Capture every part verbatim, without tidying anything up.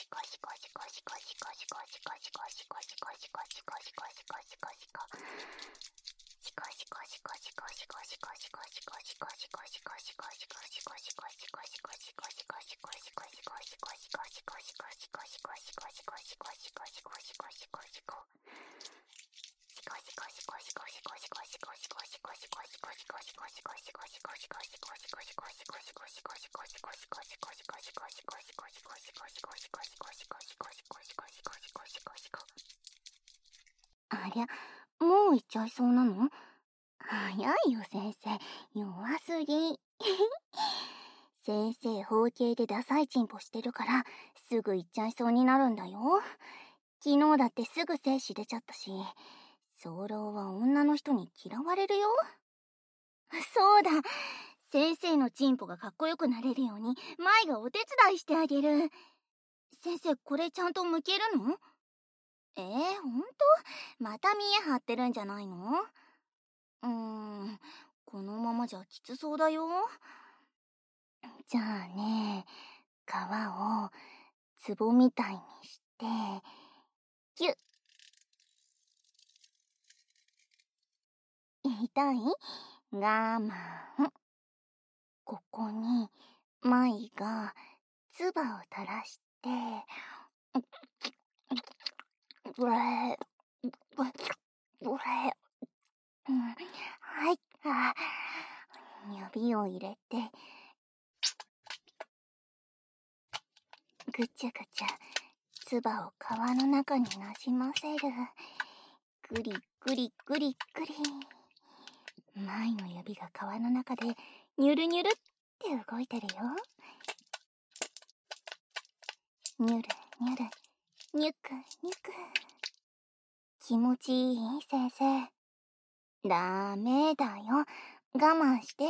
ありゃ、もう行っちゃいそうなの？早いよ先生、弱すぎ。先生包茎でダサいチンポしてるからすぐ行っちゃいそうになるんだよ。昨日だってすぐ精子出ちゃったし、早漏は女の人に嫌われるよ。そうだ、先生のチンポがかっこよくなれるように舞がお手伝いしてあげる。先生、これちゃんと剥けるの？えー、ほんと？また見え張ってるんじゃないの？うーん、このままじゃきつそうだよ。じゃあね、皮を壺みたいにして、キュッ。痛い？我慢。ここに、舞が、唾を垂らして、うれ、うれ、うん、はい、あ、指を入れて、ぐちゃぐちゃ、唾を皮の中になじませる。ぐりくりくりくり。前の指が皮の中でニュルニュルって動いてるよ。ニュルニュル、ニュクニュク。気持ちいい先生。ダメだよ。我慢して。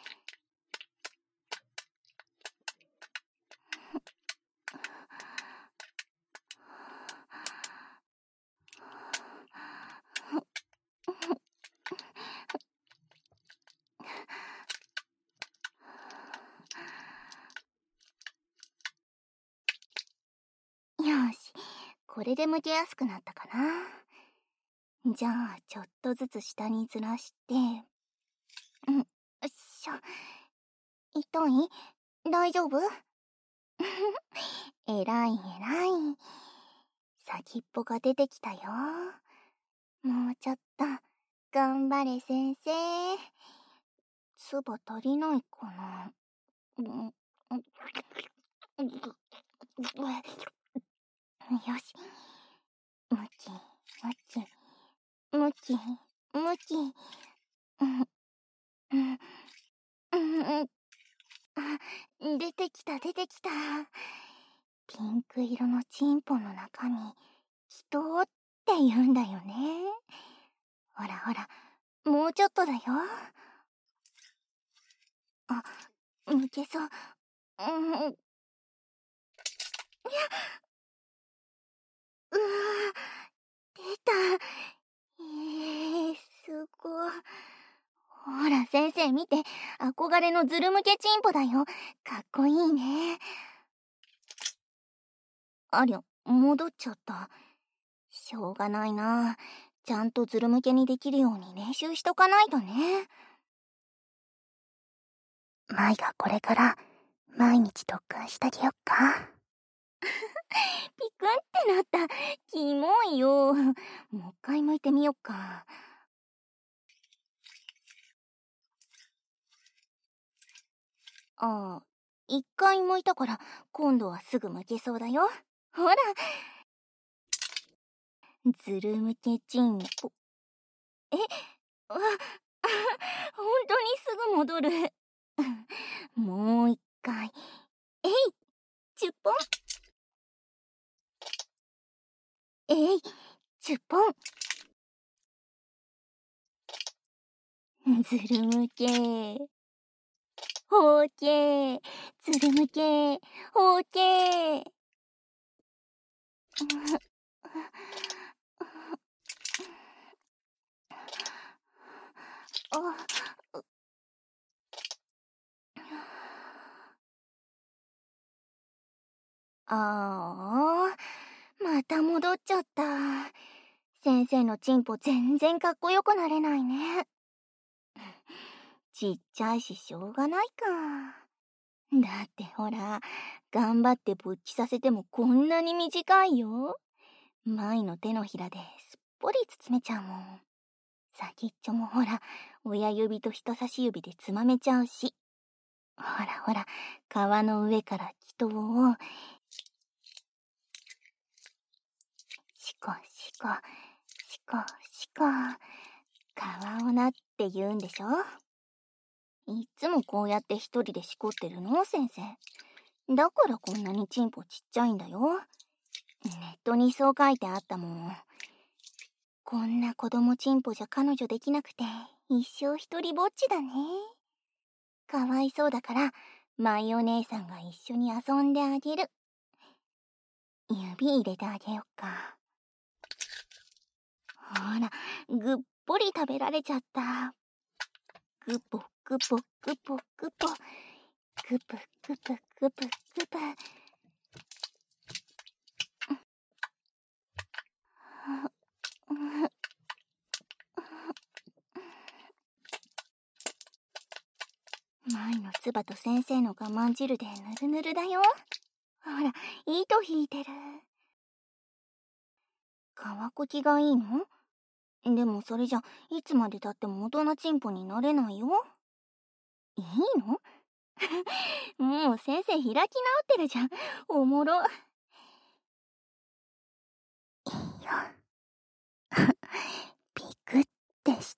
よし、これで向けやすくなったかな。じゃあちょっとずつ下にずらして、うん、よっしょ。痛い？大丈夫？えらいえらい。先っぽが出てきたよ。もうちょっと頑張れ先生。唾足りないかな。うん、よし。ムキムキムキムキ。うんうんうん。あ、出てきた出てきた。ピンク色のチンポの中身、人って言うんだよね。ほらほら、もうちょっとだよ。あ、抜けそう。うん。いや、うわー、出た。えー、すごい。ほら先生見て、憧れのズル向けチンポだよ。かっこいいね。ありゃ、戻っちゃった。しょうがないな。ちゃんとズル向けにできるように練習しとかないとね。舞がこれから毎日特訓してあげよっか。ピクンってなった。キモいよ。もう一回向いてみよっか。ああ、一回向いたから今度はすぐ向けそうだよ。ほら。ズル向けチンポ。え、わ、本当にすぐ戻る。もう一回。えい、じゅっぽん。えい、じゅっぽん。ズル向け。ほうけ。ズル向け。ほうけ。ああ、また戻っちゃった。先生のチンポ全然かっこよくなれないね。ちっちゃいししょうがないか。だってほら、頑張って勃起させてもこんなに短いよ。舞の手のひらですっぽり包めちゃうもん。先っちょもほら、親指と人差し指でつまめちゃうし。ほらほら、皮の上から気筒を、シコシコ、シコシコ、皮をなって言うんでしょ。いつもこうやって一人でしこってるの先生。だからこんなにチンポちっちゃいんだよ。ネットにそう書いてあったもん。こんな子供チンポじゃ彼女できなくて一生一人ぼっちだね。かわいそうだから舞お姉さんが一緒に遊んであげる。指入れてあげよっか。ほら、ぐっぽり食べられちゃった。ぐぽぐぽぐぽぐぽ、ぐぷぐぷぐぷぐぷ。舞の唾と先生の我慢汁でぬるぬるだよ。ほら、糸引いてる。乾く気がいいの？でもそれじゃいつまでたっても大人チンポになれないよ。いいの？もう先生開き直ってるじゃん。おもろ。いいよ。ピ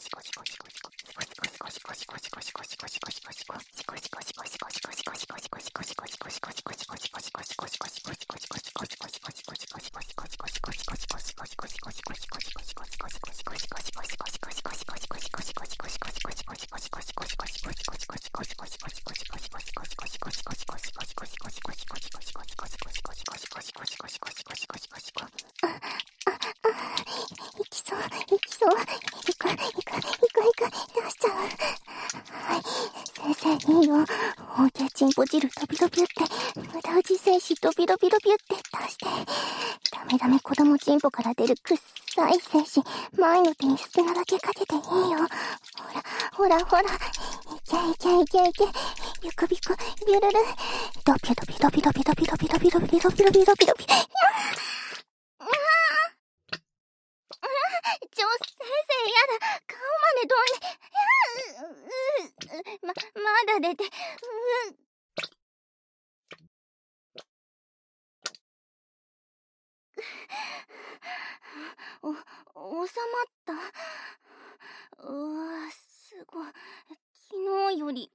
いいよ。包茎チンポ汁ドビドビって、無駄打ち精子ドビドビドビって出して。ダメダメ子供チンポから出るくっさい精子、前の手に好きなだけかけていいよ。ほら、ほら、ほら。いけいけいけいけ。ゆくびく、ビュルル。ドビドビドビドビドビドビドビドビドビドビドビドビ。ちょ、先生やだ。顔までどんで。ま、まだ出て、うお、収まった。うわ、すごい。昨日より、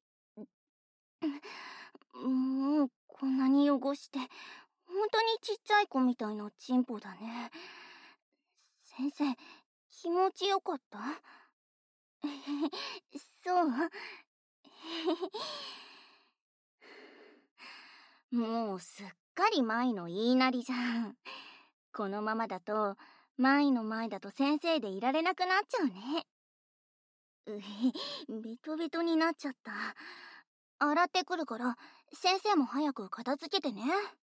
もうこんなに汚して、本当にちっちゃい子みたいなチンポだね。先生、気持ちよかった？そう？もうすっかり舞の言いなりじゃん。このままだと舞の前だと先生でいられなくなっちゃうね。うへ、ベトベトになっちゃった。洗ってくるから先生も早く片付けてね。